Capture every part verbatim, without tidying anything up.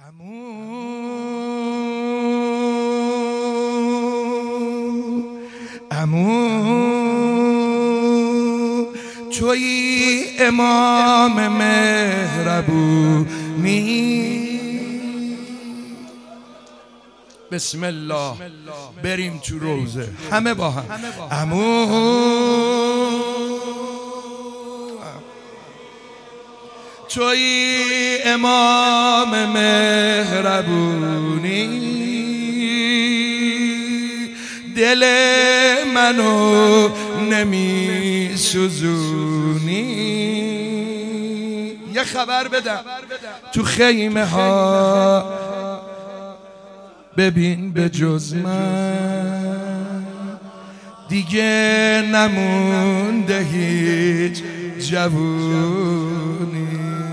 عمو عمو تویی امام مهربونی. بسم الله بریم تو روزه همه با هم. عمو تویی امام مهربونی، دل منو نمی سوزونی. یه خبر بدم تو خیمه ها ببین به جز من دیگه نمونده هیچ جوونی.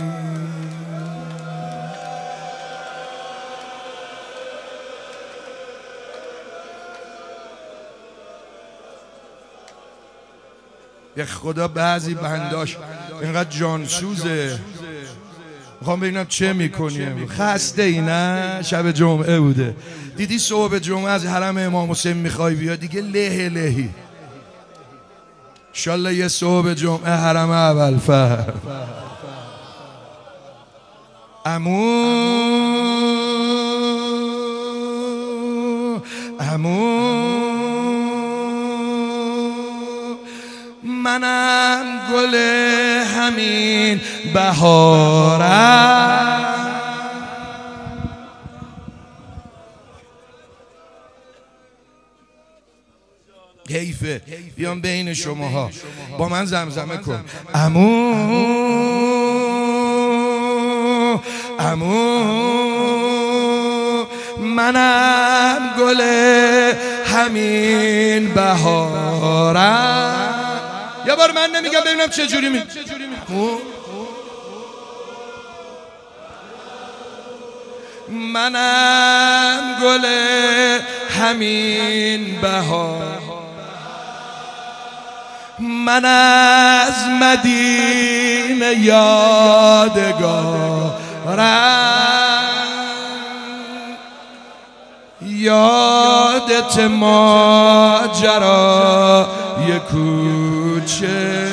یه خدا بعضی بنداش اینقدر جانسوزه، میخوام ببینم چه میکنیم. خسته ای نه؟ شب جمعه بوده، دیدی صبح جمعه از حرم امام حسین میخوای بیا دیگه له لهی. انشالله یه صبح جمعه حرم اولفر. عمو عمو منم گل همین بهارم، حیفه بیام بین شماها با من زمزمه کن. عمو عمو منم گل همین بهارم. یه بار من نمیگم ببینم چه جوری می منم گل همین بهار، من از مدینه یادگارم، یادت ماجرای کوچه،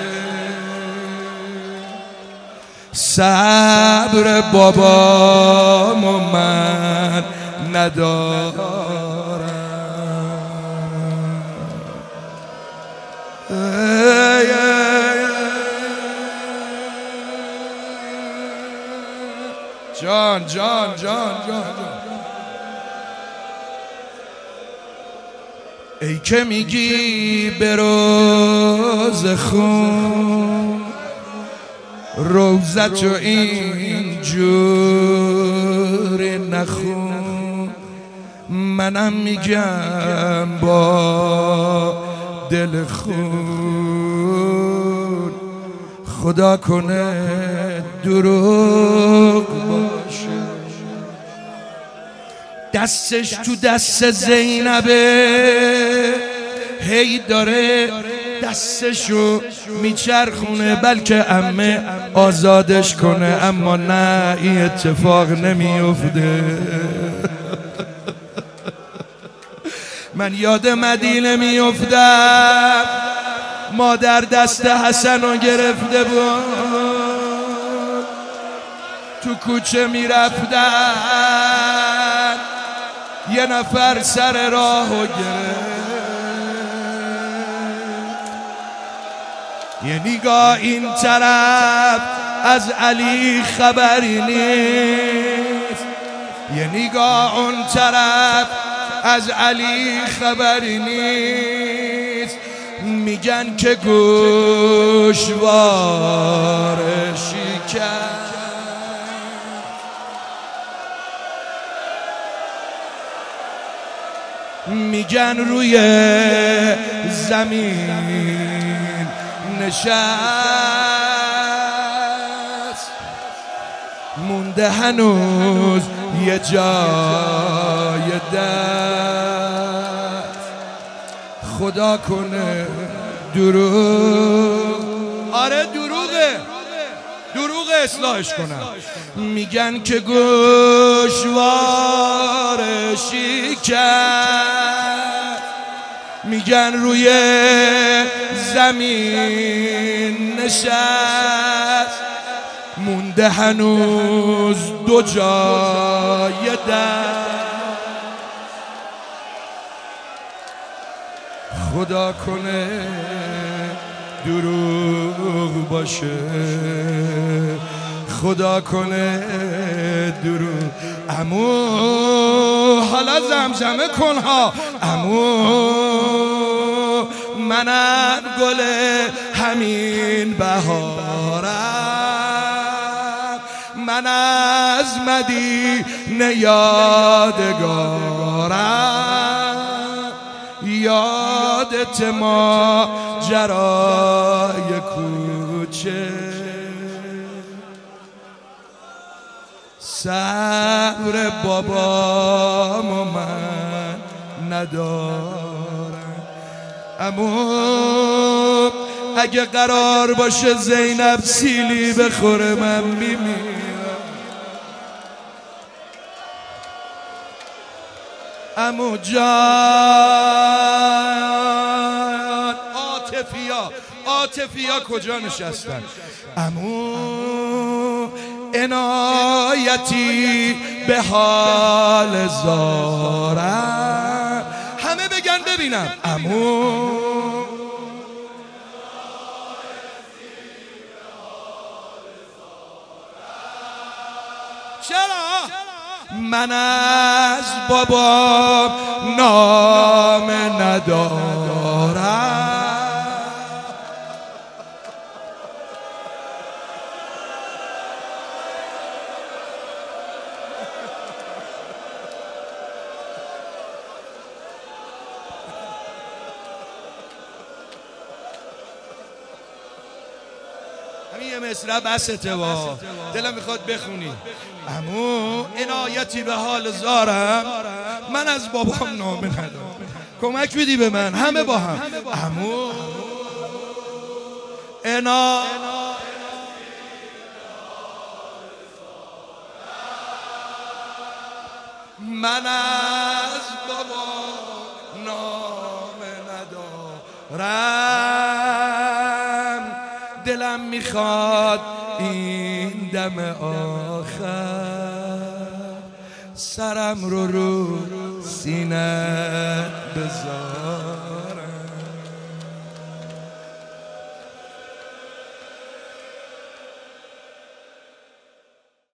صبر بابامو من ندارم. جان جان جان جان ای که میگی به روز خون روزت و اینجوری نخون، منم میگم با دل خون خدا کنه دروغ باشه. دستش تو دست زینبه هی داره دستشو میچرخونه بلکه عمه آزادش کنه، اما نه این اتفاق نمیفته. من یاد مدینه میافتم، مادر دست حسن رو گرفته بود تو کوچه میرفتن، یه نفر سر راهو گرفت، یه نگاه این طرف از علی خبری نیست، یه نگاه اون طرف از علی خبری نیست، میگن که گوشوار شکست، میگن روی زمین نشست، مونده هنوز یه جای دست، خدا کنه دروغ. آره دروغه، دروغ اصلاحش کنم. میگن که گوشوار شکر، میگن روی زمین نشست، مونده هنوز دو جای در. خدا کنه دروغ باشه، خدا کنه دروغ. عمو حالا زمزمه کن ها، عمو منم گل همین بهارم، من از مدینه یادگارم، یادت ماجرای کوچه. صبر بابامو من ندارم، اما اگه قرار باشه زینب سیلی بخوره من میمیرم. عمو جان عاطفیا، عاطفیا کجا نشستن؟ عمو عنایتی به حال زارم، همه بگن ببینم. عمو چرا؟ من از بابام نام ندارم. همین یه مصرع بسته با دلم میخواد بخونی. عمو عنایتی به حال زارم، من از بابام نامه ندارم، کمک بدی به من همه با هم. عمو انا من از بابام نامه ندارم، دلم میخواد این دم آخر سرم رو رو سینه بذار.